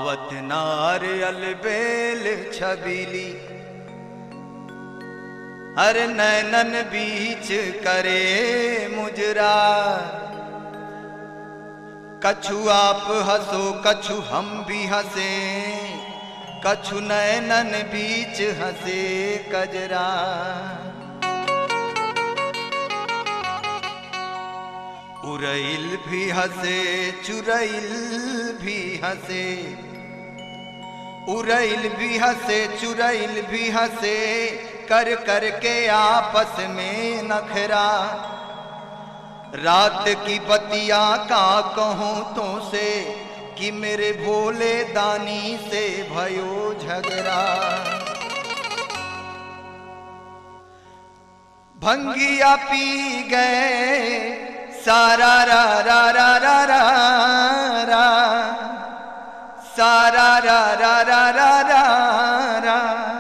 आवत नार अलबेल छबीली, हर नैनन बीच करे मुजरा। कछु आप हंसो कछु हम भी हंसे, कछु नैनन बीच हंसे कजरा। उरैल भी हंसे चुरैल भी हंसे, उरैल भी हंसे चुरैल भी हंसे, कर कर के आपस में नखरा। रात की बतिया का कहूँ तो से, कि मेरे भोले दानी से भयो झगड़ा। भंगिया पी गए सारा रा रा रा रा रा रा, सारा रा रा रा रा रा रा।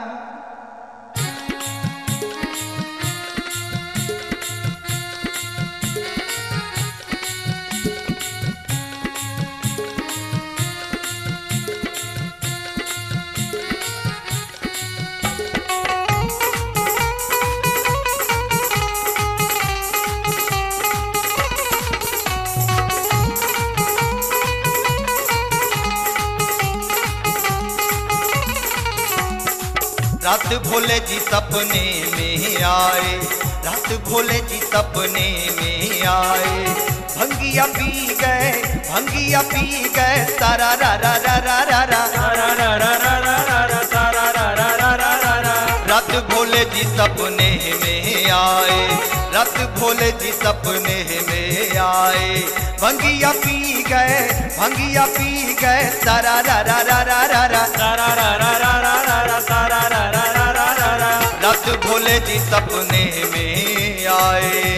रात भोले जी सपने में आए, रात भोले जी सपने में आए। भंगिया पी गए भंगिया पी गए, सारा रा रा रा रा रा रा, सारा रा रा रा रा रा रा, सारा रा रा रा रा रा रा। रात भोले जी सपने में आए, रात भोले जी सपने में आए। भंगिया पी गए भंगिया पी गए, सारा रा रा रा रा रा रा, सारा रा रा रा रा रा रा, सारा रा रा रा रा रा रा। रात भोले जी सपने में आए।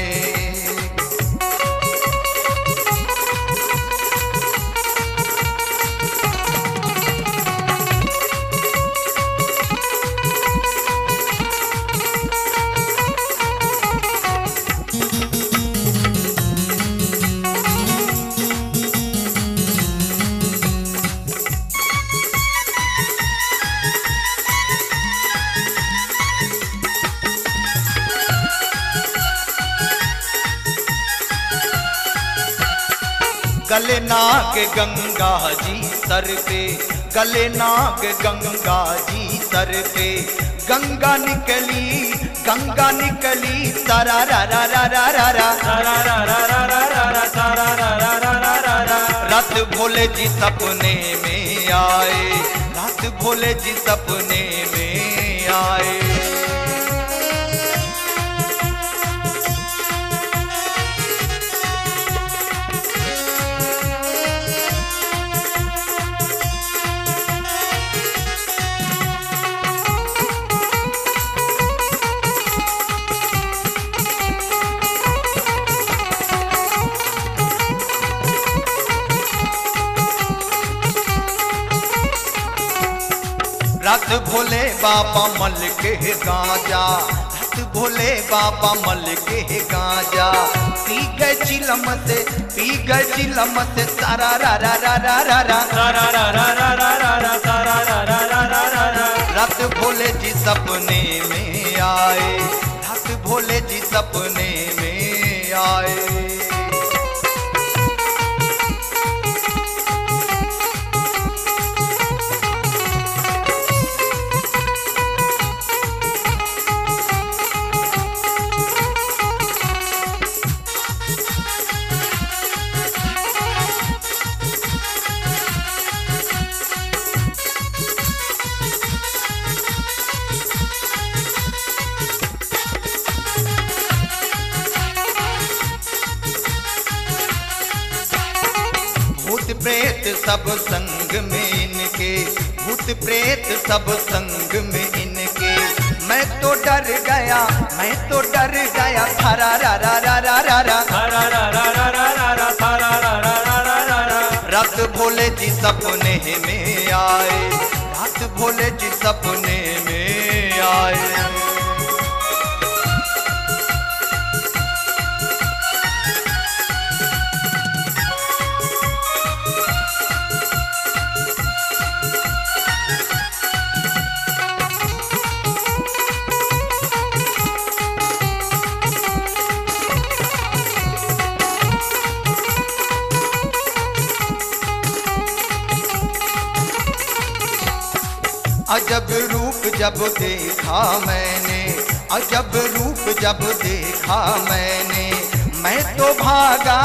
गले नाग गंगा जी सर पे, गले नाग गंगा जी सर पे। गंगा निकली सारा रा रा रा रा रा रा, सारा रा रा रा रा रा रा, सारा रा रा रा रा रा रा। रात भोले जी सपने में आए, रात भोले जी सपने में आए। रात भोले बाबा मल के गांजा, रात भोले बाबा मल के गांजा। पी गए चिलम से पी गए चिलम से, सारा रा रा रा रा रा रा, सारा रा रा रा रा रा रा, सारा रा रा रा रा रा रा। रात भोले जी सपने में आए, रात भोले जी सपने में आए। भूत प्रेत सब संग में इनके, भूत प्रेत सब संग में इनके। मैं तो डर गया मैं तो डर गया, सारा रा रा रा रा रा रा, सारा रा रा रा रा रा रा, सारा रा रा रा रा रा रा। रात भोले जी सपने में आए, रात भोले जी सपने में आए। अजब रूप जब देखा मैंने, अजब रूप जब देखा मैंने, मैं तो भागा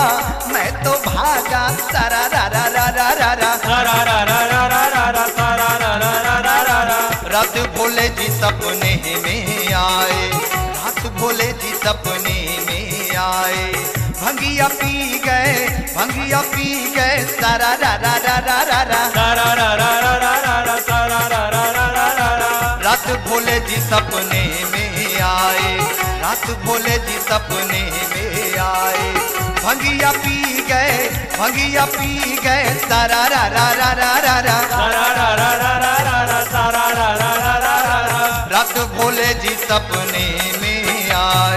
सारा रा रा रा रा रा रा सारा रा रा रा रा रा रा सारा रा रा रा रा रा रा। रात भोले जी सपने में आए, रात भोले जी सपने में आए, भंगिया पी गए सारा रा रा रा रा रा रा सारा रा रा रा रा रा रा सारा रा रा रा रा रा रा। रात भोले जी सपने में आए, रात भोले जी सपने में आए, भंगिया पी गए सारा रा रा रा रा रा रा सारा रा रा रा रा रा रा सारा रा रा रा रा रा। रात भोले जी सपने में आए।